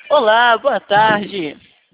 Olá, boa tarde.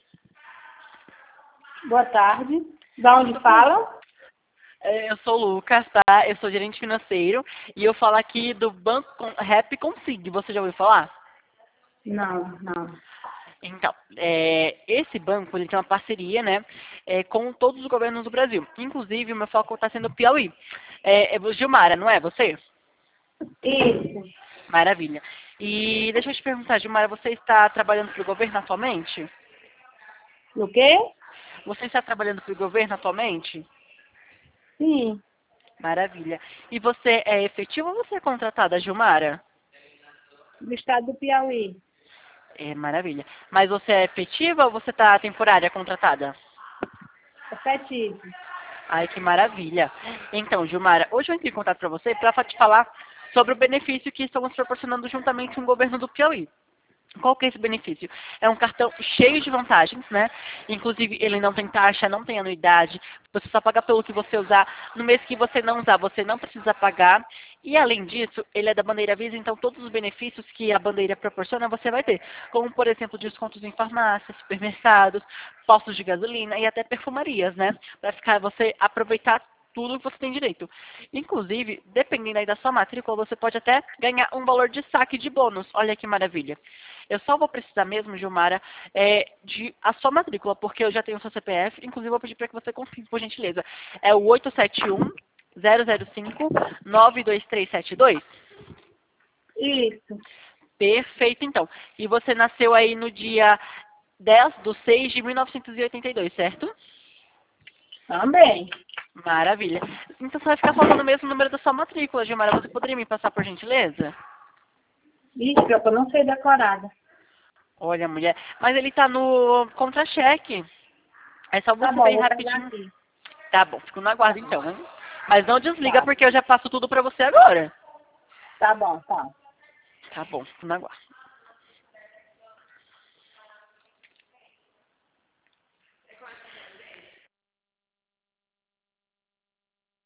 Boa tarde. Da onde falam? Eu sou o Lucas, tá? Eu sou gerente financeiro e eu falo aqui do Banco Rap Consig. Você já ouviu falar? Não. Então, esse banco ele tem uma parceria, né, com todos os governos do Brasil. Inclusive, o meu foco está sendo o Piauí. É o Gilmara, não é você? Isso. Maravilha. E deixa eu te perguntar, Gilmara, você está trabalhando para o governo atualmente? No quê? Você está trabalhando para o governo atualmente? Sim. Maravilha. E você é efetiva ou você é contratada, Gilmara? Do estado do Piauí. É, maravilha. Mas você é efetiva ou você está temporária, contratada? Efetivo. Ai, que maravilha. Então, Gilmara, hoje eu entrei em contato para você para te falar sobre o benefício que estamos proporcionando juntamente com o governo do Piauí. Qual que é esse benefício? É um cartão cheio de vantagens, né? Inclusive, ele não tem taxa, não tem anuidade. Você só paga pelo que você usar. No mês que você não usar, você não precisa pagar. E, além disso, ele é da Bandeira Visa, então todos os benefícios que a bandeira proporciona, você vai ter. Como, por exemplo, descontos em farmácias, supermercados, postos de gasolina e até perfumarias, né? Para ficar você aproveitar tudo que você tem direito. Inclusive, dependendo aí da sua matrícula, você pode até ganhar um valor de saque de bônus. Olha que maravilha. Eu só vou precisar mesmo, Gilmara, de a sua matrícula, porque eu já tenho o seu CPF. Inclusive, vou pedir para que você confirme, por gentileza. É o 871-005-92372? Isso. Perfeito, então. E você nasceu aí no dia 10/6/1982, certo? Também. Maravilha. Então só vai ficar faltando o mesmo número da sua matrícula, Gilmara. Você poderia me passar, por gentileza? Vixe, eu não sei decorada. Olha, mulher. Mas ele tá no contra-cheque. É só Tá você bom, ver vou pegar rapidinho. aqui. Tá bom, fico no aguardo então, hein? Mas não desliga Tá. porque eu já passo tudo pra você agora. Tá bom, tá. Tá bom, fico no aguardo.